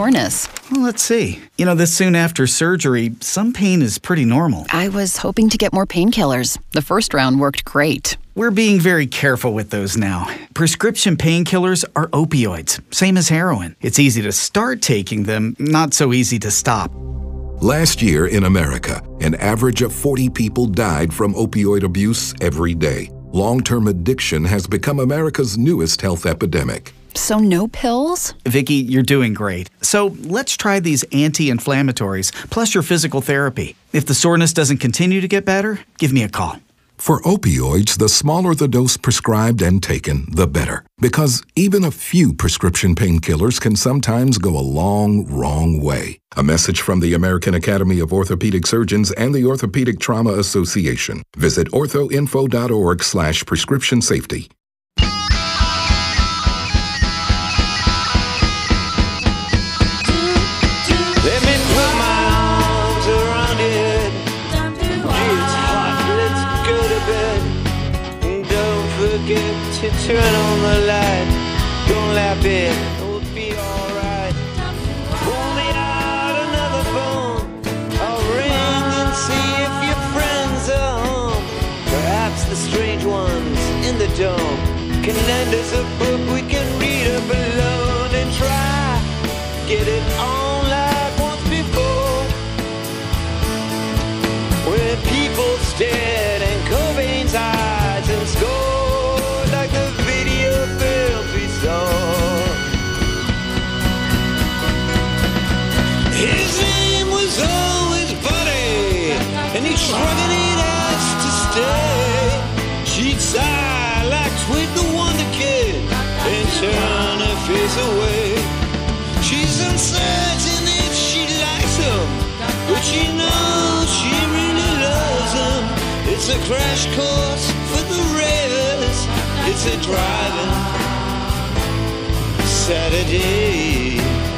soreness? Well, let's see. This soon after surgery, some pain is pretty normal. I was hoping to get more painkillers. The first round worked great. We're being very careful with those now. Prescription painkillers are opioids, same as heroin. It's easy to start taking them, not so easy to stop. Last year in America, an average of 40 people died from opioid abuse every day. Long-term addiction has become America's newest health epidemic. So no pills? Vicki, you're doing great. So let's try these anti-inflammatories, plus your physical therapy. If the soreness doesn't continue to get better, give me a call. For opioids, the smaller the dose prescribed and taken, the better. Because even a few prescription painkillers can sometimes go a wrong way. A message from the American Academy of Orthopedic Surgeons and the Orthopedic Trauma Association. Visit orthoinfo.org/prescription safety. Let me put my arms around it. It's hot, let's go to bed. Don't forget to turn on the light. Don't laugh it, it'll be alright. Pull me out another phone. I'll ring and see if your friends are home. Perhaps the strange ones in the dome can lend us a book we can read up alone and try. Get it on. When people stared and Cobain's eyes and scored like the video films we saw. His name was always Buddy, and he shrugged it as to stay. She'd sigh like Twig the Wonder Kid and turn her face away. She's uncertain if she likes him, but she knows she really loves him. It's a crash course for the ravers. It's a driving Saturday.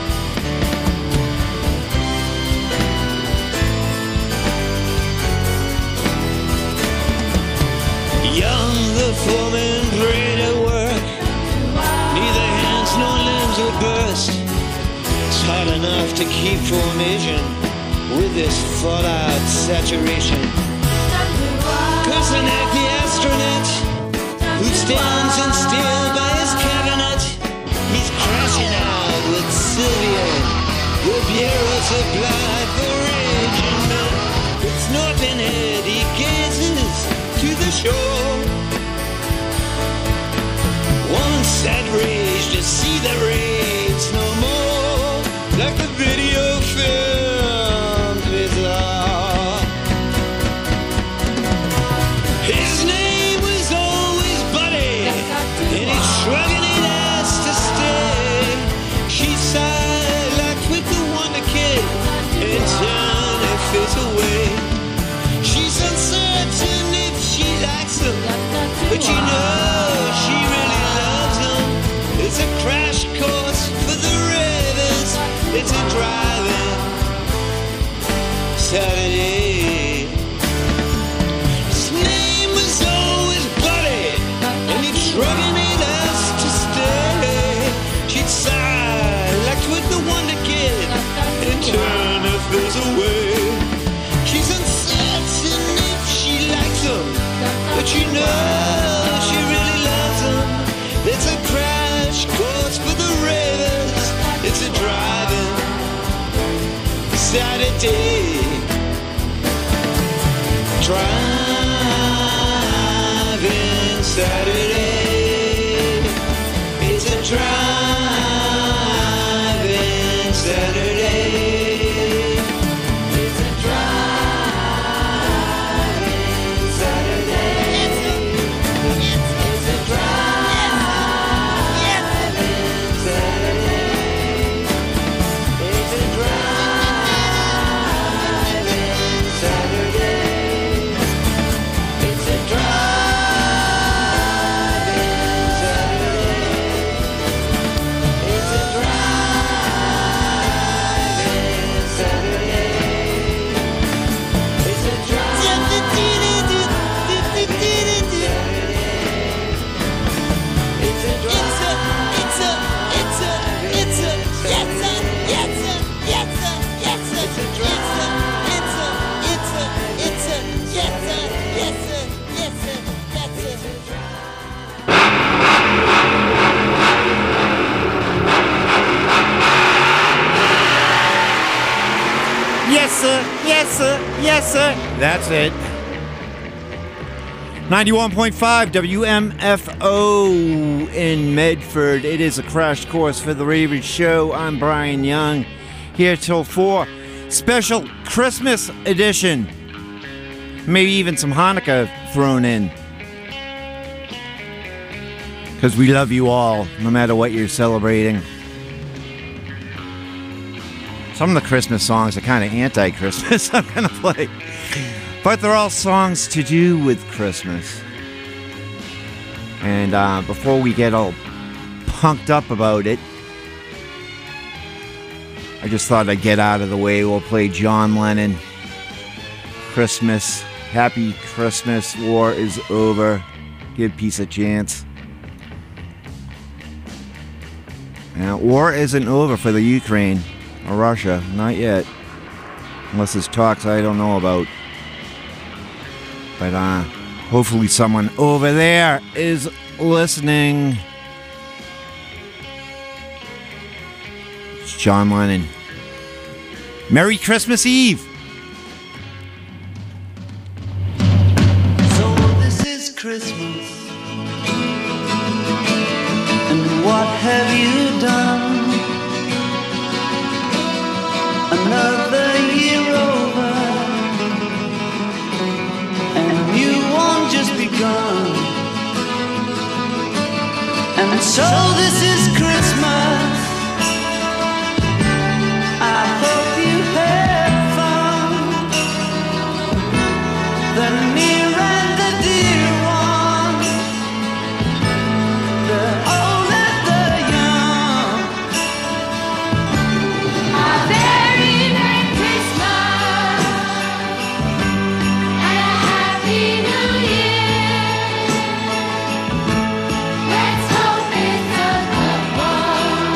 Young, the foreman prayed at work. Neither hands nor limbs would burst. It's hard enough to keep formation with this fallout saturation. Kosanek, the astronaut, who stands in still by his cabinet, he's crashing out with Sylvia. The bureau supplied for raging men. With snorting head, he gazes to the shore. One sad rage to see the raids no more, like the video film bizarre. His name was always Buddy, and he's shrugging it as to stay. She sighed like with the Wonder Kid and turned her face away. She's uncertain if she likes him, but she knows she really loves him. It's a crash course for the ravers. It's a driving Saturday. His name was always Buddy, and he'd shrugging it as to stay. She'd sigh like with the Wonder Kid and turn her face away. She's uncertain if she likes him, but she knows she really loves him. It's a crash course for the ravers. It's a driving Saturday. Driving Saturday. It's a driving Saturday. It's a driving Saturday. It's a driving Saturday. It's a driving Saturday. sir. Yes, sir. Yes, sir. That's it. 91.5 WMFO in Medford. It is a crash course for the Ravers Show. I'm Brian Young, here till 4. Special Christmas edition. Maybe even some Hanukkah thrown in. Because we love you all, no matter what you're celebrating. Some of the Christmas songs are kind of anti-Christmas I'm going to play. But they're all songs to do with Christmas. And before we get all punked up about it, I just thought I'd get out of the way. We'll play John Lennon. Christmas. Happy Christmas. War is over. Give peace a chance. Now, war isn't over for the Ukraine or Russia. Not yet. Unless there's talks I don't know about. But hopefully someone over there is listening. It's John Lennon. Merry Christmas Eve. So this is Christmas, and what have you done? Another year over, just begun. And so this is Christmas. I hope you had fun. The near and the dear ones, the old and the young. A very Merry Christmas and a Happy New Year. Let's hope it's a good one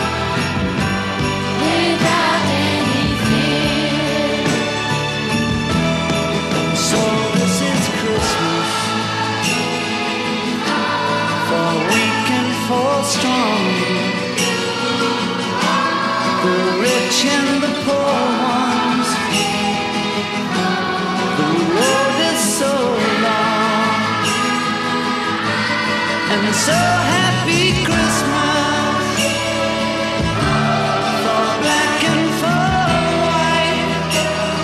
without any fear. So this is Christmas, for weak and for strong, the rich and the poor ones. The road is so long, and so happy Christmas for black and for white,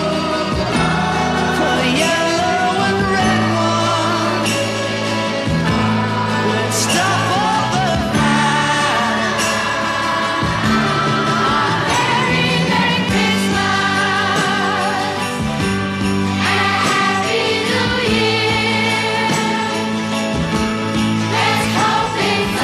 for yellow and red ones. Let's stop all the fight. Very Merry Christmas and a Happy New Year. Let's hope it's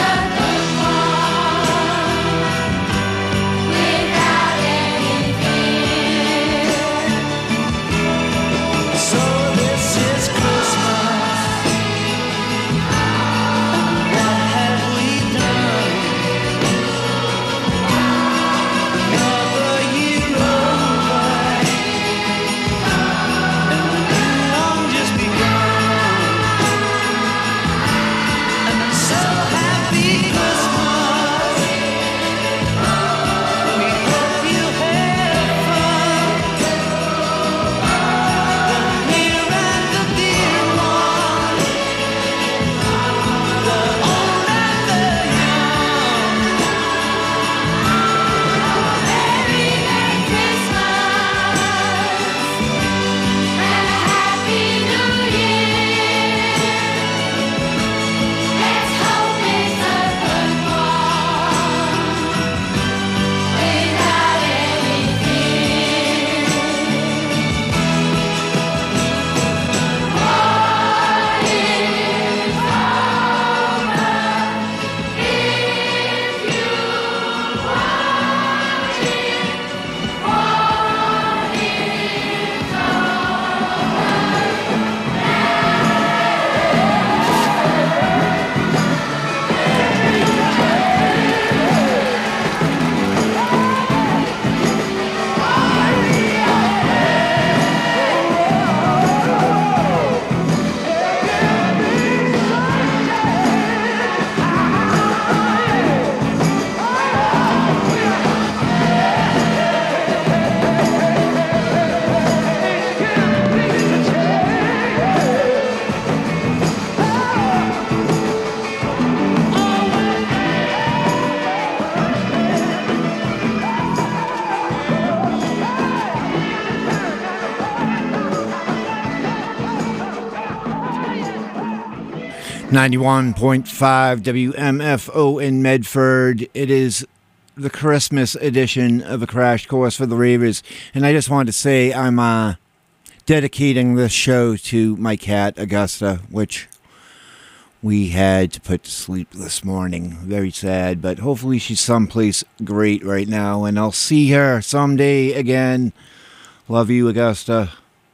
91.5 WMFO in Medford. It is the Christmas edition of A Crash Course for the Ravers. And I just wanted to say I'm dedicating this show to my cat, Augusta, which we had to put to sleep this morning. Very sad, but hopefully she's someplace great right now. And I'll see her someday again. Love you, Augusta.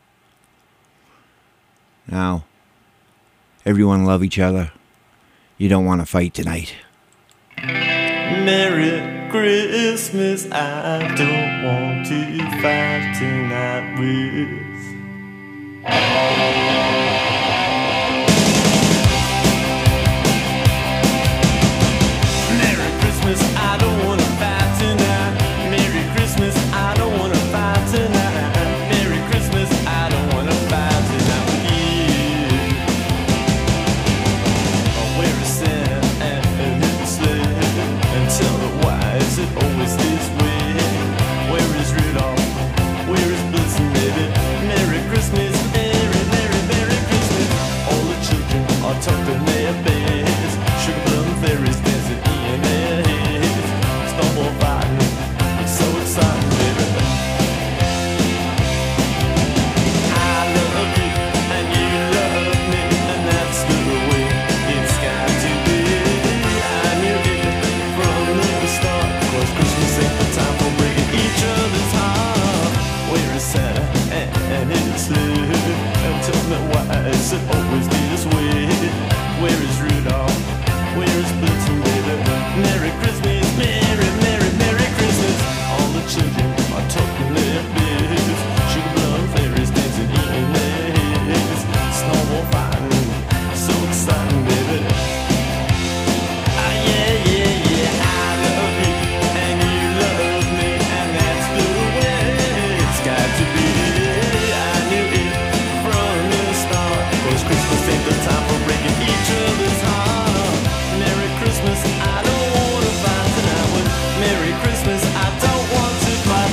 Now, everyone love each other. You don't want to fight tonight. Merry Christmas, I don't want to fight tonight with. Merry Christmas, I don't want to fight tonight. Merry Christmas, I don't want to fight tonight. Merry Christmas, I don't want to fight tonight with you. Where is Santa and his sleigh? And tell me why is it always this way? Where is Rudolph? Where is Blitzen, baby? Merry Christmas, Merry, Merry, Merry Christmas. All the children are tucked in their beds. Sugar plum fairies dancing in their heads. Snowball fighting, it's so exciting, baby. I love you and you love me, and that's the way it's got to be. I knew it from the start, 'cause Christmas ain't the time for breaking each other's heart. Where is Santa and his sleigh? And tell me why is it always this way? Where is Rudolph? Where is Blitzen, baby? Merry Christmas, Merry, Merry, Merry Christmas. All the children are talking their beds. Sugar plum fairies dancing in their heads. Snowball fighting, so exciting, baby. Ah, yeah, yeah, yeah. I love you and you love me, and that's the way it's got to be. I knew it from the start, 'cause Christmas ain't the time for breaking each other's heart. Merry Christmas, I don't want to fight tonight with. Merry Christmas, I don't want to fight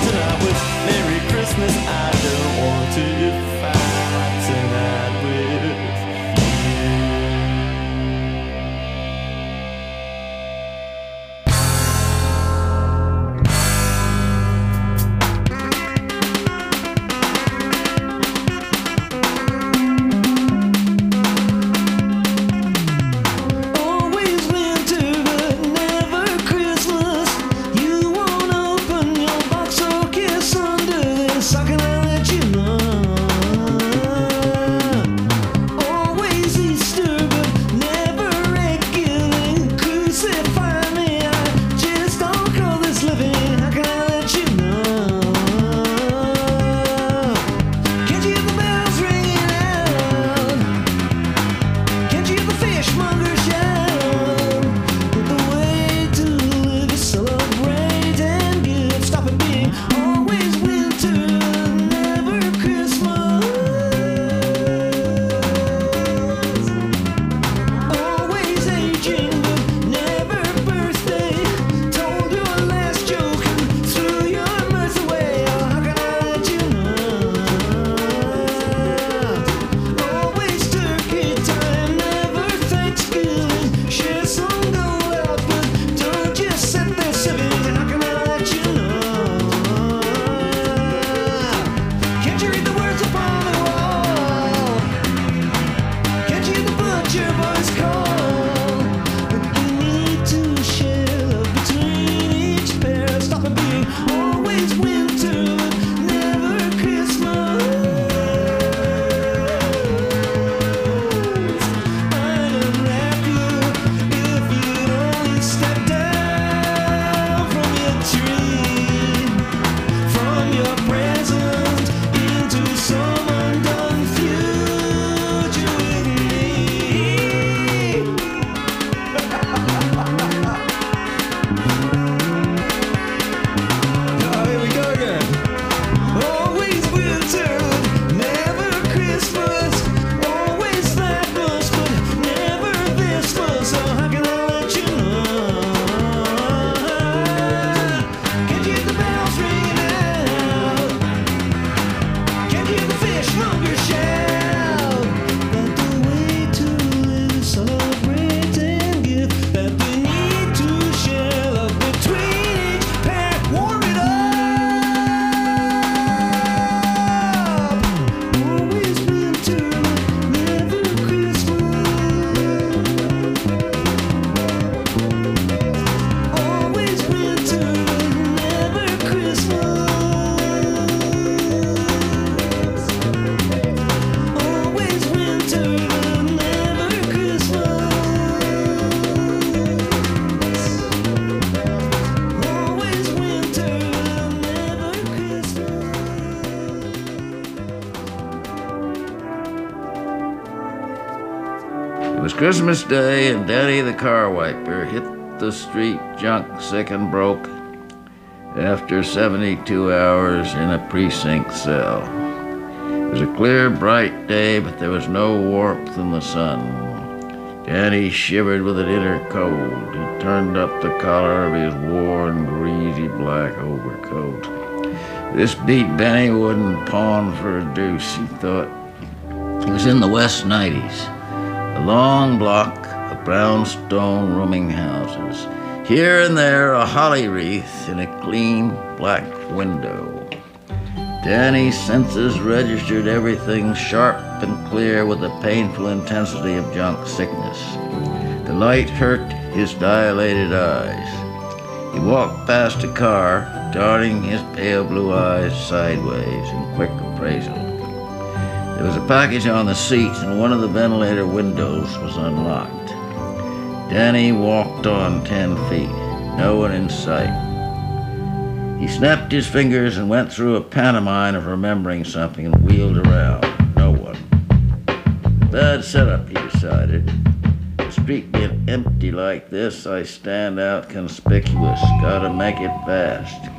was Christmas Day, and Danny the car wiper hit the street junk sick and broke after 72 hours in a precinct cell. It was a clear, bright day, but there was no warmth in the sun. Danny shivered with an inner cold. He turned up the collar of his worn, greasy black overcoat. This beat Benny wouldn't pawn for a deuce, he thought. He was in the West 90s, a long block of brownstone rooming houses. Here and there, a holly wreath in a clean black window. Danny's senses registered everything sharp and clear with the painful intensity of junk sickness. The light hurt his dilated eyes. He walked past a car, darting his pale blue eyes sideways in quick appraisal. There was a package on the seat, and one of the ventilator windows was unlocked. Danny walked on 10 feet, no one in sight. He snapped his fingers and went through a pantomime of remembering something and wheeled around. No one. Bad setup, he decided. The street being empty like this, I stand out conspicuous. Gotta make it fast.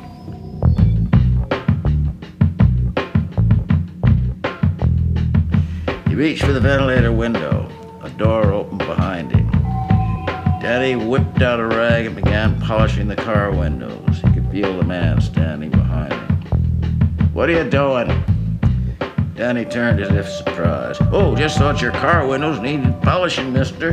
He reached for the ventilator window. A door opened behind him. Danny whipped out a rag and began polishing the car windows. He could feel the man standing behind him. "What are you doing?" Danny turned as if surprised. "Oh, just thought your car windows needed polishing, mister."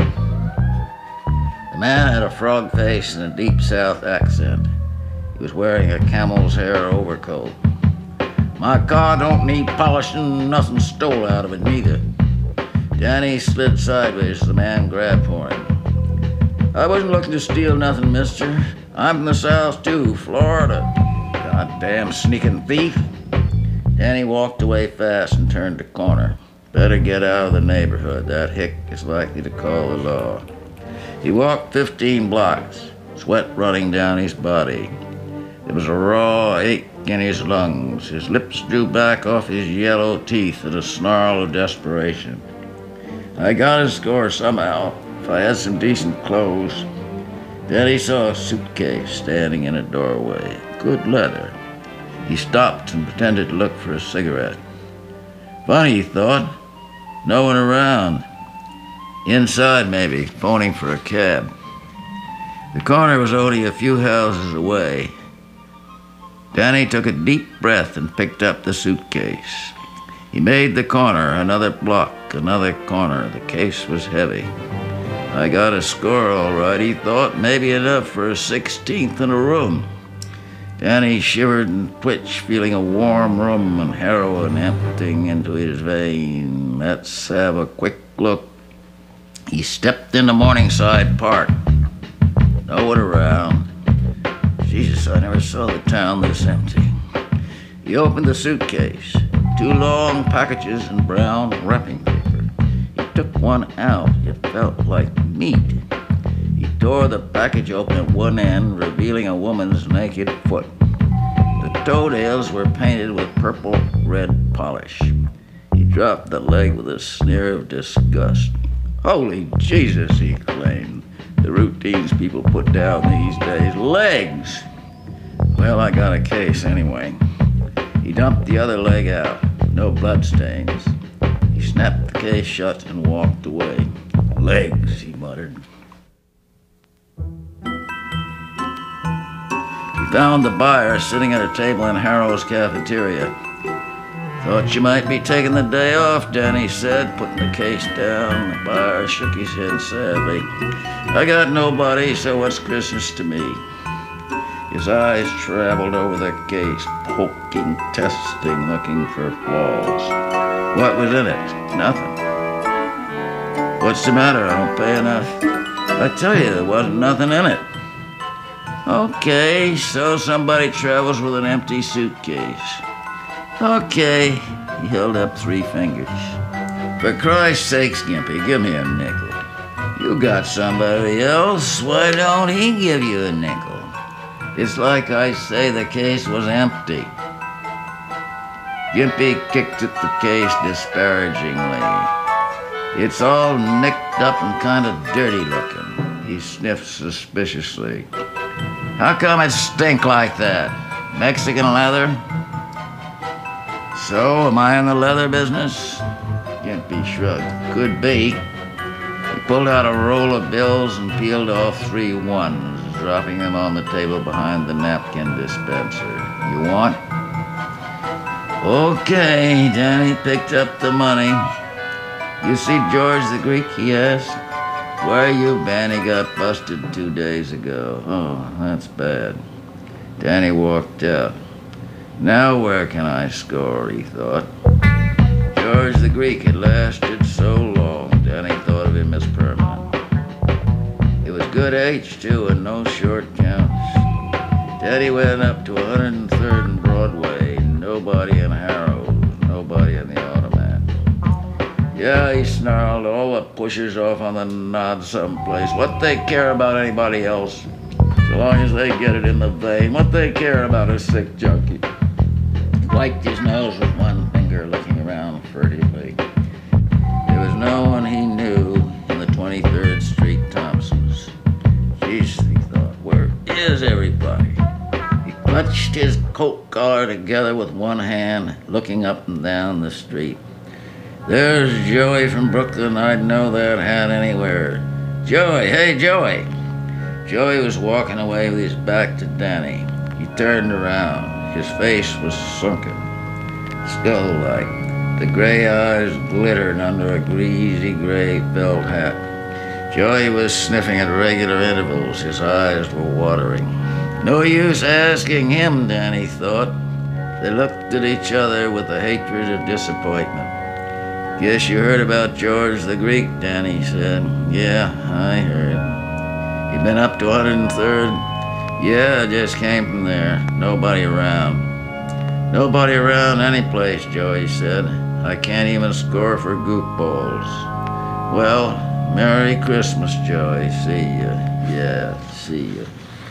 The man had a frog face and a deep South accent. He was wearing a camel's hair overcoat. "My car don't need polishing, nothing stole out of it neither." Danny slid sideways as the man grabbed for him. "I wasn't looking to steal nothing, mister. I'm from the South, too, Florida. Goddamn sneaking thief." Danny walked away fast and turned the corner. Better get out of the neighborhood. That hick is likely to call the law. He walked 15 blocks, sweat running down his body. There was a raw ache in his lungs. His lips drew back off his yellow teeth in a snarl of desperation. "I got his score somehow. If I had some decent clothes." Then he saw a suitcase standing in a doorway. Good leather. He stopped and pretended to look for a cigarette. Funny, he thought. No one around. Inside, maybe, phoning for a cab. The corner was only a few houses away. Danny took a deep breath and picked up the suitcase. He made the corner, another block, another corner. The case was heavy. "I got a score all right," he thought. "Maybe enough for a 16th in a room." Danny shivered and twitched, feeling a warm room and heroin emptying into his vein. Let's have a quick look. He stepped into Morningside Park. No one around. Jesus, I never saw the town this empty. He opened the suitcase. 2 long packages in brown wrapping paper. He took one out. It felt like meat. He tore the package open at one end, revealing a woman's naked foot. The toenails were painted with purple-red polish. He dropped the leg with a sneer of disgust. "Holy Jesus," he exclaimed. The routines people put down these days. Legs! Well, I got a case anyway. He dumped the other leg out. No bloodstains. He snapped the case shut and walked away. "Legs," he muttered. He found the buyer sitting at a table in Harrow's cafeteria. "Thought you might be taking the day off," Danny said, putting the case down. The buyer shook his head sadly. "I got nobody, so what's Christmas to me?" His eyes traveled over the case, poking, testing, looking for flaws. What was in it? Nothing. "What's the matter? I don't pay enough." "I tell you, there wasn't nothing in it." "Okay, so somebody travels with an empty suitcase." "Okay." He held up 3 fingers. "For Christ's sake, Skimpy, give me a nickel. You got somebody else. Why don't he give you a nickel? It's like I say the case was empty." Gimpy kicked at the case disparagingly. It's all nicked up and kind of dirty looking. He sniffed suspiciously. How come it stink like that? Mexican leather? So, am I in the leather business? Gimpy shrugged. Could be. He pulled out a roll of bills and peeled off 3 ones, dropping them on the table behind the napkin dispenser. You want? Okay, Danny picked up the money. You see George the Greek, he asked. Where you been? He got busted 2 days ago. Oh, that's bad. Danny walked out. Now where can I score, he thought. George the Greek had lasted so long, Danny thought of him as permanent. It was good H, too, and no short counts. Danny went up to 103rd and Broadway. Nobody in Harrow's, nobody in the Automat. Yeah, he snarled, all the pushers off on the nod someplace. What they care about anybody else? So long as they get it in the vein. What they care about a sick junkie? Wiped his nose with one finger, looking around furtively. There was no one he knew in the 23rd Street Thompsons. Jeez, he thought, where is everybody? He clutched his coat collar together with one hand, looking up and down the street. There's Joey from Brooklyn. I'd know that hat anywhere. Joey, hey, Joey. Joey was walking away with his back to Danny. He turned around. His face was sunken, skull-like. The gray eyes glittered under a greasy gray felt hat. Joey was sniffing at regular intervals. His eyes were watering. No use asking him, Danny thought. They looked at each other with the hatred of disappointment. Guess you heard about George the Greek, Danny said. Yeah, I heard. You been up to 103rd? Yeah, I just came from there. Nobody around. Nobody around any place, Joey said. I can't even score for goofballs. Well, Merry Christmas, Joey. See ya. Yeah, see ya.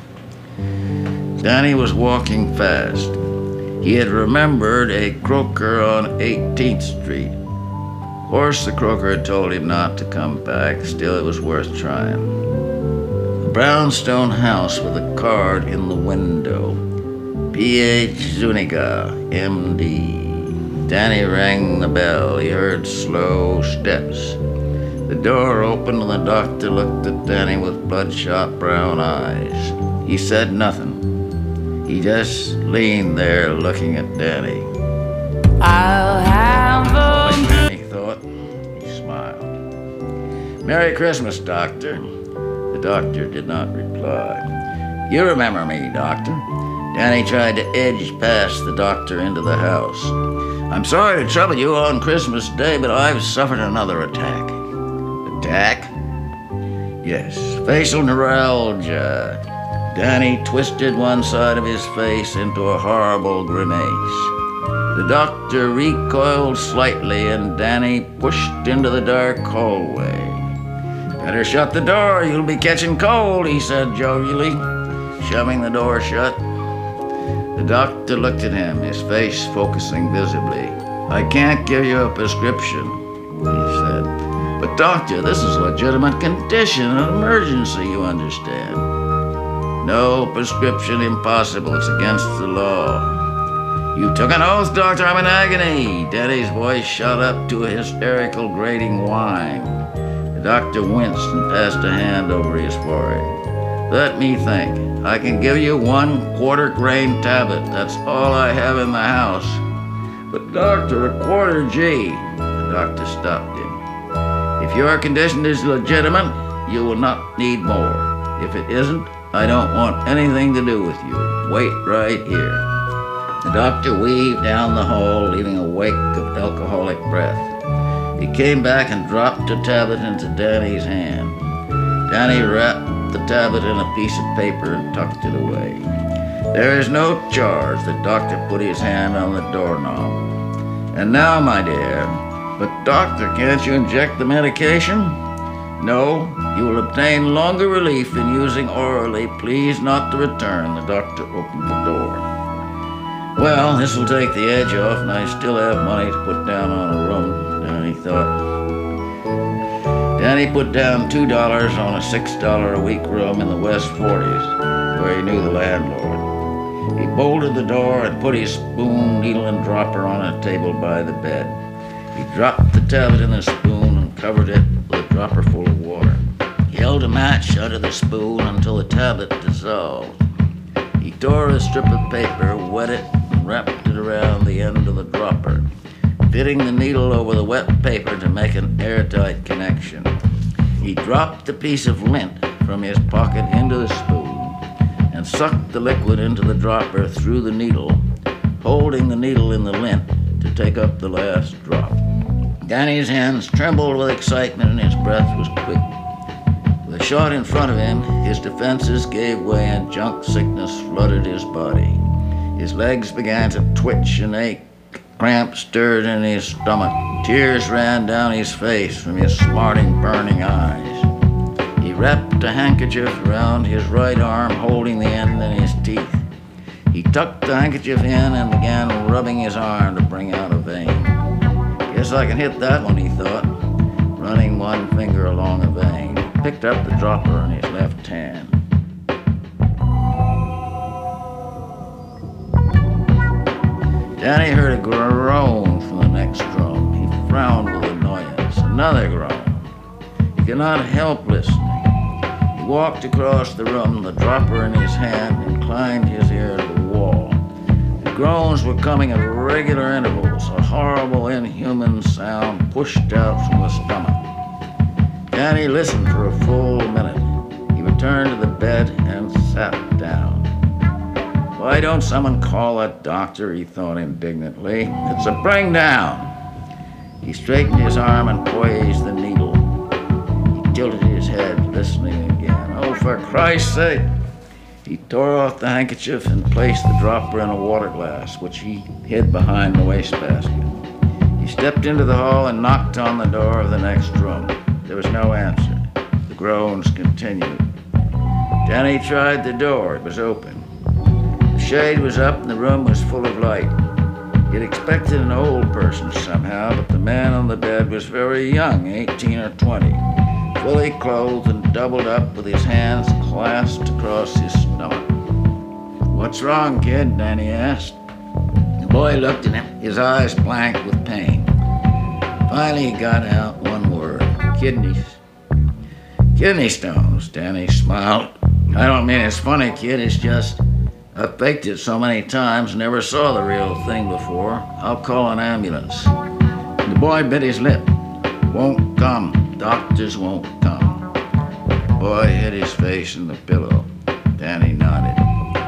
Danny was walking fast. He had remembered a croaker on 18th Street. Of course, the croaker had told him not to come back. Still, it was worth trying. A brownstone house with a card in the window. P.H. Zuniga, M.D. Danny rang the bell. He heard slow steps. The door opened and the doctor looked at Danny with bloodshot brown eyes. He said nothing. He just leaned there looking at Danny. I'll have a Danny thought. He smiled. Merry Christmas, Doctor. The doctor did not reply. You remember me, Doctor. Danny tried to edge past the doctor into the house. I'm sorry to trouble you on Christmas Day, but I've suffered another attack. Attack? Yes, facial neuralgia. Danny twisted one side of his face into a horrible grimace. The doctor recoiled slightly and Danny pushed into the dark hallway. Better shut the door, you'll be catching cold, he said jovially, shoving the door shut. The doctor looked at him, his face focusing visibly. I can't give you a prescription, he said. But doctor, this is a legitimate condition, an emergency, you understand. No prescription impossible, it's against the law. You took an oath, doctor, I'm in agony. Danny's voice shot up to a hysterical grating whine. The doctor winced and passed a hand over his forehead. Let me think. I can give you 1 quarter-grain tablet. That's all I have in the house. But doctor, a quarter G. The doctor stopped him. If your condition is legitimate, you will not need more. If it isn't, I don't want anything to do with you. Wait right here. The doctor weaved down the hall, leaving a wake of alcoholic breath. He came back and dropped a tablet into Danny's hand. Danny wrapped the tablet in a piece of paper and tucked it away. There is no charge. The doctor put his hand on the doorknob. And now, my dear, but doctor, can't you inject the medication? No, you will obtain longer relief in using orally. Please not to return. The doctor opened the door. Well, this will take the edge off, and I still have money to put down on a room, Danny thought. Danny put down $2 on a $6 a week room in the West 40s, where he knew the landlord. He bolted the door and put his spoon, needle, and dropper on a table by the bed. He dropped the tablet in the spoon and covered it with a dropper full of water. He held a match under the spoon until the tablet dissolved. He tore a strip of paper, wet it, and wrapped it around the end of the dropper, fitting the needle over the wet paper to make an airtight connection. He dropped a piece of lint from his pocket into the spoon and sucked the liquid into the dropper through the needle, holding the needle in the lint to take up the last drop. Danny's hands trembled with excitement and his breath was quick. With a shot in front of him, his defenses gave way and junk sickness flooded his body. His legs began to twitch and ache. Cramps stirred in his stomach. Tears ran down his face from his smarting, burning eyes. He wrapped a handkerchief around his right arm, holding the end in his teeth. He tucked the handkerchief in and began rubbing his arm to bring out a vein. Guess I can hit that one, he thought, running one finger along a vein. He picked up the dropper in his left hand. Danny heard a groan from the next drum. He frowned with annoyance. Another groan. He could not help listening. He walked across the room, the dropper in his hand, and inclined his ear to the wall. The groans were coming at regular intervals, a horrible, inhuman sound pushed out from the stomach. Danny listened for a full minute. He returned to the bed and sat down. Why don't someone call a doctor, he thought indignantly. It's a bring down. He straightened his arm and poised the needle. He tilted his head, listening again. Oh, for Christ's sake! He tore off the handkerchief and placed the dropper in a water glass, which he hid behind the wastebasket. He stepped into the hall and knocked on the door of the next room. There was no answer. The groans continued. Danny tried the door. It was open. The shade was up and the room was full of light. He'd expected an old person somehow, but the man on the bed was very young, 18 or 20, fully clothed and doubled up with his hands clasped across his stomach. What's wrong, kid? Danny asked. The boy looked at him, his eyes blank with pain. Finally, he got out one word: kidneys. Kidney stones, Danny smiled. I don't mean it's funny, kid, it's just I've faked it so many times, never saw the real thing before. I'll call an ambulance. The boy bit his lip. Won't come. Doctors won't come. The boy hid his face in the pillow. Danny nodded.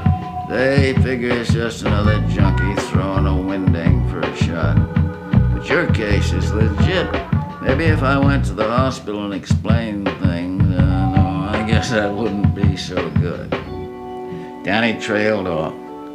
They figure it's just another junkie throwing a winding for a shot. But your case is legit. Maybe if I went to the hospital and explained things, no, I guess that wouldn't be so good. Danny trailed off.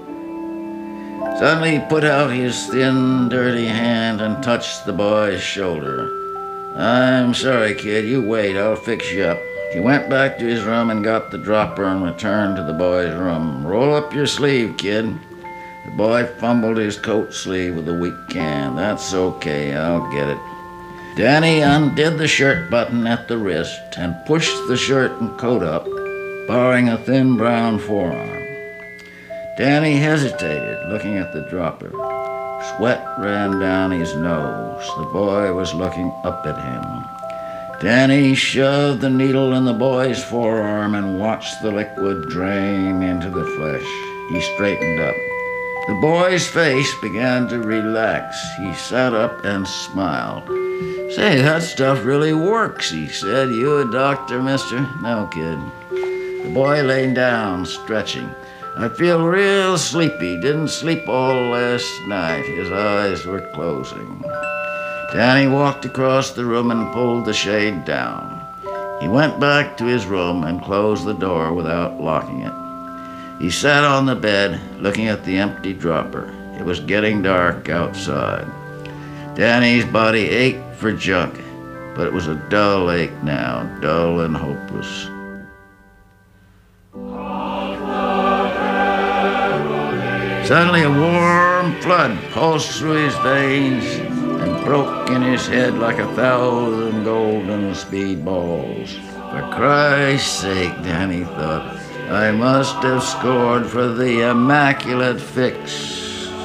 Suddenly he put out his thin, dirty hand and touched the boy's shoulder. I'm sorry, kid. You wait. I'll fix you up. He went back to his room and got the dropper and returned to the boy's room. Roll up your sleeve, kid. The boy fumbled his coat sleeve with a weak hand. That's okay. I'll get it. Danny undid the shirt button at the wrist and pushed the shirt and coat up, barring a thin brown forearm. Danny hesitated, looking at the dropper. Sweat ran down his nose. The boy was looking up at him. Danny shoved the needle in the boy's forearm and watched the liquid drain into the flesh. He straightened up. The boy's face began to relax. He sat up and smiled. Say, that stuff really works, he said. You a doctor, mister? No, kid. The boy lay down, stretching. I feel real sleepy. Didn't sleep all last night. His eyes were closing. Danny walked across the room and pulled the shade down. He went back to his room and closed the door without locking it. He sat on the bed, looking at the empty dropper. It was getting dark outside. Danny's body ached for junk, but it was a dull ache now, dull and hopeless. Suddenly a warm flood pulsed through his veins and broke in his head like 1,000 golden speedballs. For Christ's sake, Danny thought, I must have scored for the immaculate fix.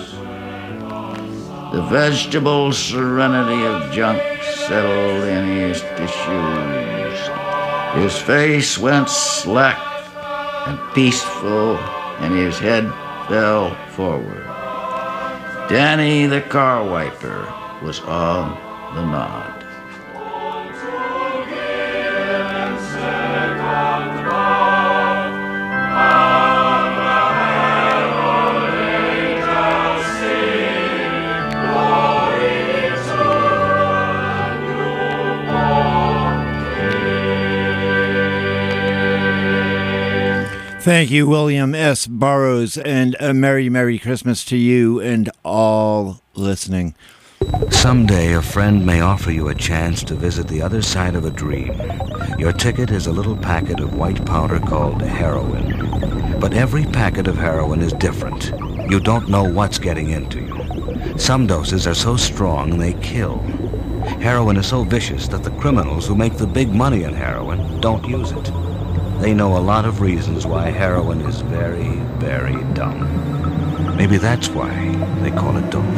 The vegetable serenity of junk settled in his tissues. His face went slack and peaceful, and his head fell forward. Danny the car wiper was on the nod. Thank you, William S. Burroughs, and a Merry, Merry Christmas to you and all listening. Someday a friend may offer you a chance to visit the other side of a dream. Your ticket is a little packet of white powder called heroin. But every packet of heroin is different. You don't know what's getting into you. Some doses are so strong they kill. Heroin is so vicious that the criminals who make the big money in heroin don't use it. They know a lot of reasons why heroin is very, very dumb. Maybe that's why they call it dope.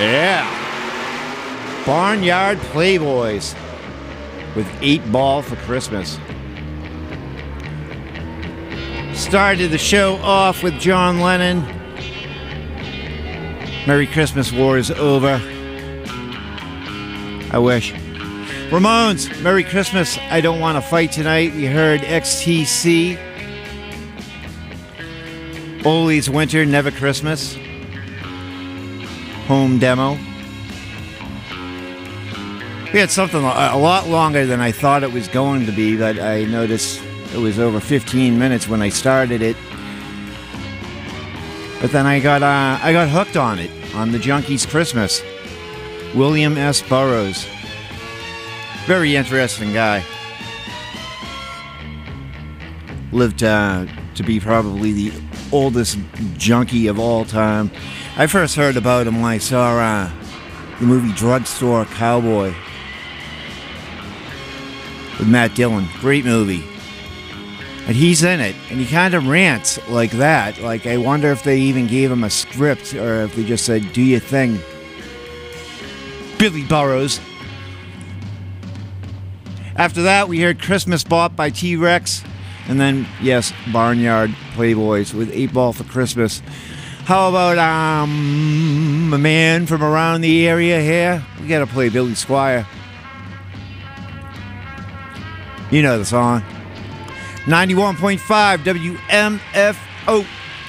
Yeah. Barnyard Playboys with 8 Ball for Christmas. Started the show off with John Lennon. Merry Christmas, war is over. I wish. Ramones, Merry Christmas, I Don't Want to Fight Tonight. We heard XTC. Ole's Winter, Never Christmas. Home demo. We had something a lot longer than I thought it was going to be, but I noticed it was over 15 minutes when I started it. But then I got hooked on it, on the Junkies Christmas. William S. Burroughs. Very interesting guy. Lived to be probably the oldest junkie of all time. I first heard about him when I saw the movie Drugstore Cowboy with Matt Dillon. Great movie. And he's in it, and he kind of rants like that. Like, I wonder if they even gave him a script or if they just said, do your thing, Billy Burroughs. After that, we heard Christmas Bop by T-Rex. And then, yes, Barnyard Playboys with 8 Ball for Christmas. How about a man from around the area here? We gotta play Billy Squire. You know the song. 91.5 WMFO.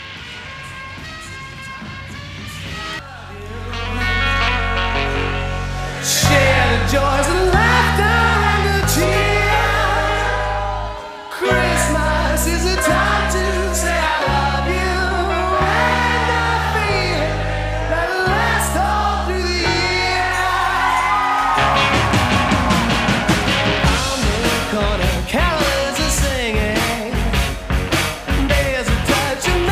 Share the joys and laughter and the tears. Christmas is a time to say I love you, and I feel that lasts all through the year. On the corner, carolers are singing. There's a touch of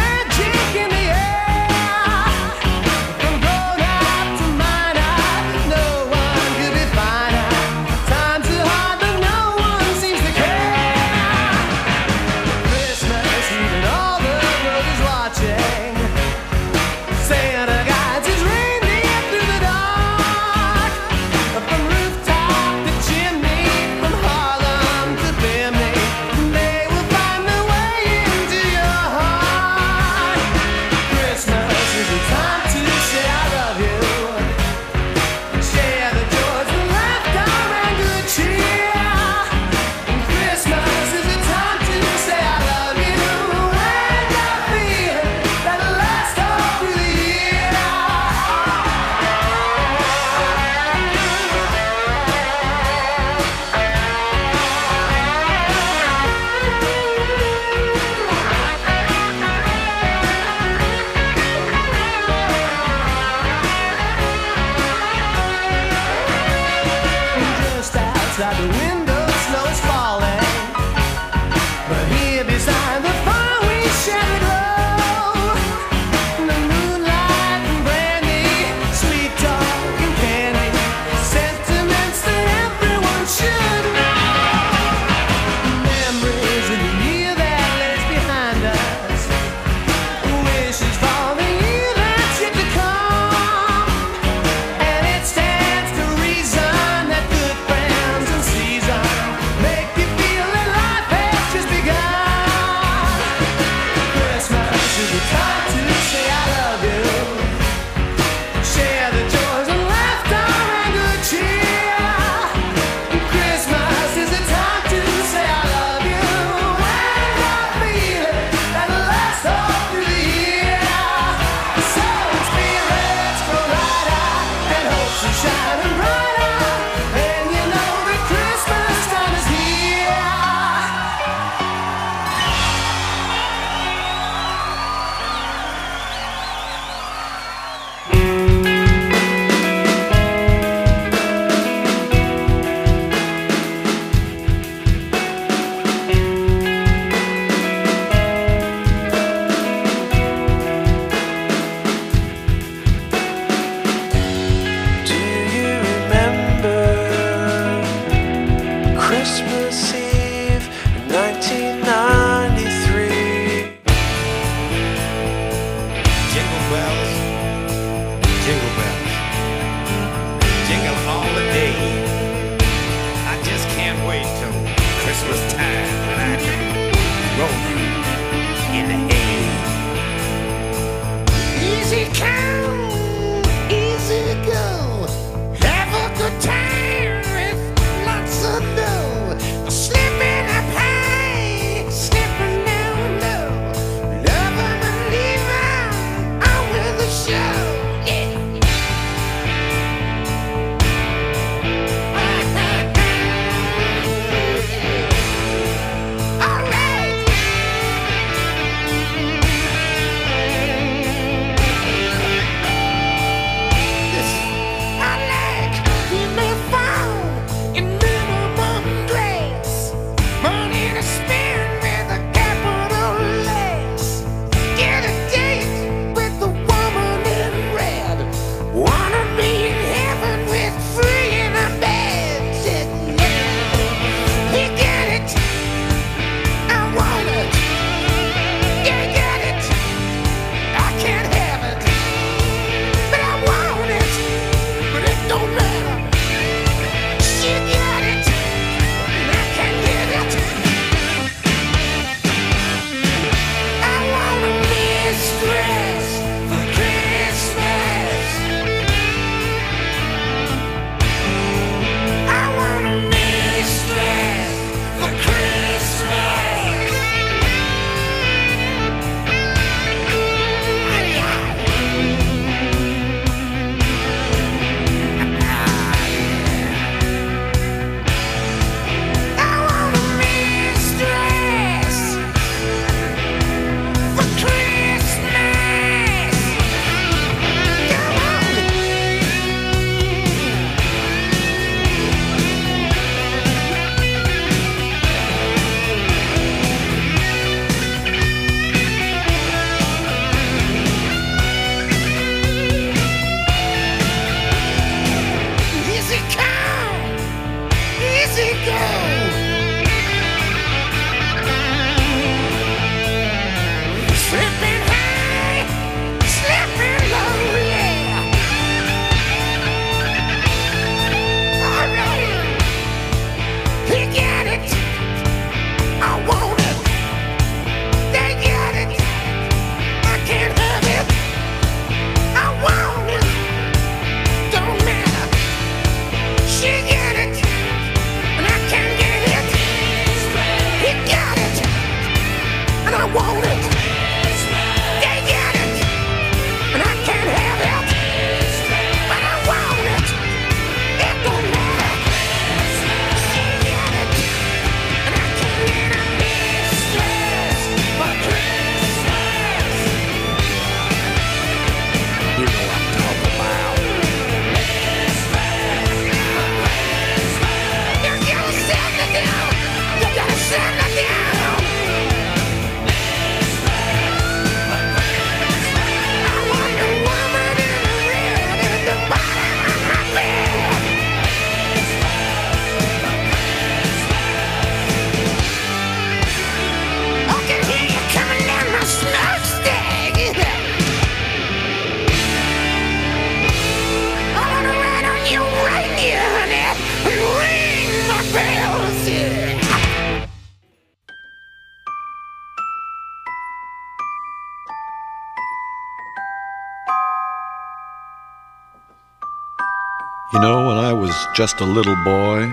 You know, when I was just a little boy,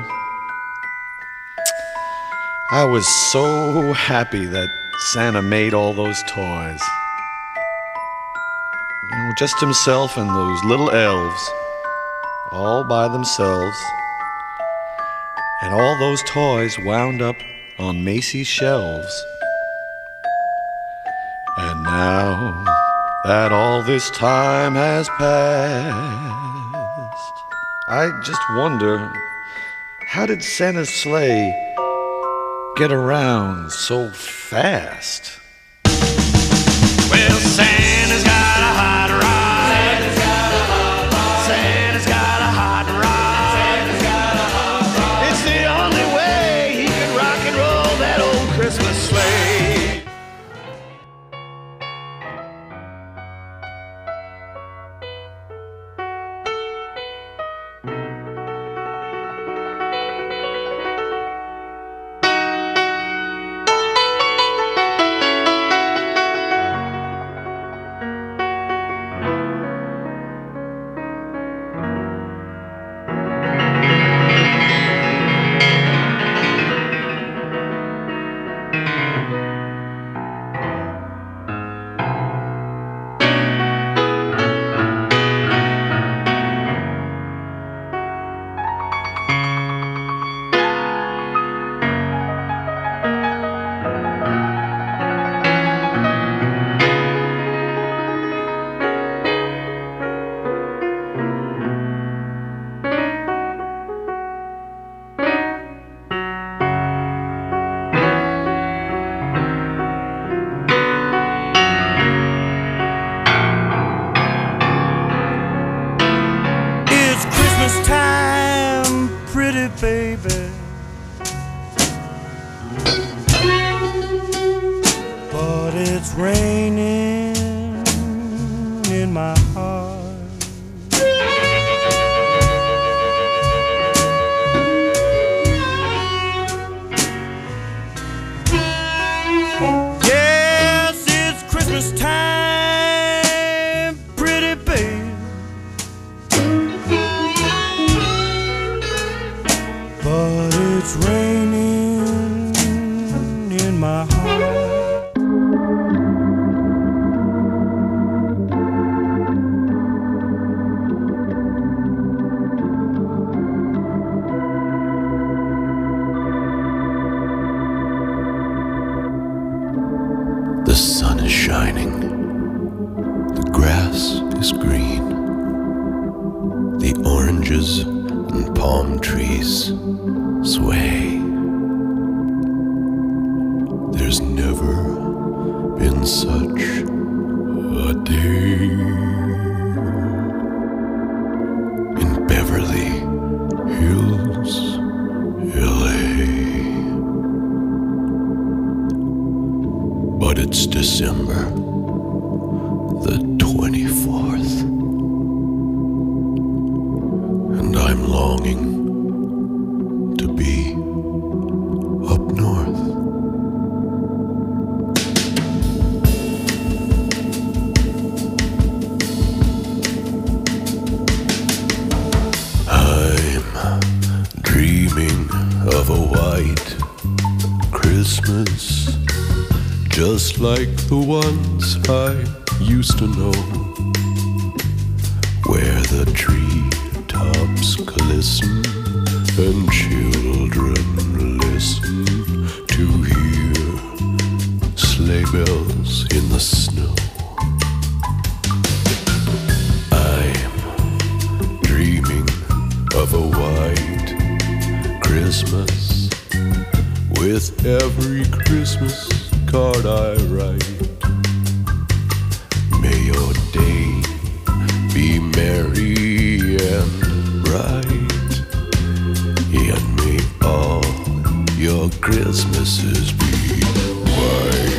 I was so happy that Santa made all those toys. You know, just himself and those little elves, all by themselves. And all those toys wound up on Macy's shelves. And now that all this time has passed, I just wonder, how did Santa's sleigh get around so fast? Well, Santa's got a hot rod. Santa's got a hot rod. Santa's got a hot rod. Santa's got a hot rod. It's the only way he can rock and roll that old Christmas sleigh. Baby, but it's raining in my heart. Yes, it's Christmas time, pretty baby. But it's raining in my heart. The sun is shining. The grass is green. The oranges and palm trees sway. There's never been such a day in Beverly Hills, LA. But it's December the 24th, and I'm longing to be up north. I'm dreaming of a white Christmas, just like the ones I used to know, where the treetops glisten and children listen to hear sleigh bells in the snow. I'm dreaming of a white Christmas, with every Christmas card I write. May your day be merry and bright, and may all your Christmases be white.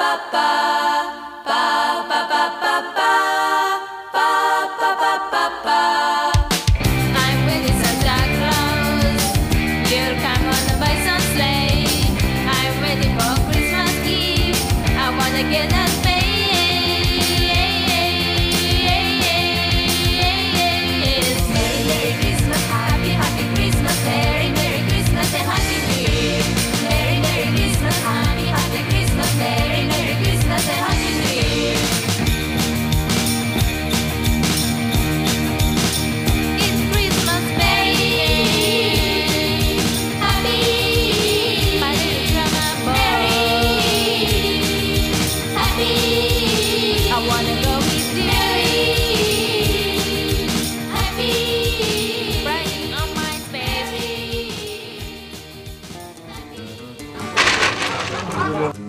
I'm with Santa Claus. You'll come on the bison sleigh. I'm ready for Christmas Eve. I wanna get that face. Merry, Merry Christmas, Happy, Happy Christmas, Merry, Merry Christmas and Happy New Year. Merry, Merry Christmas, Happy, Happy Christmas, Merry, Merry Christmas and Happy New Year. It's Christmas Day. Happy, Merry, Happy. I wanna go with you. Happy, brightening on my face.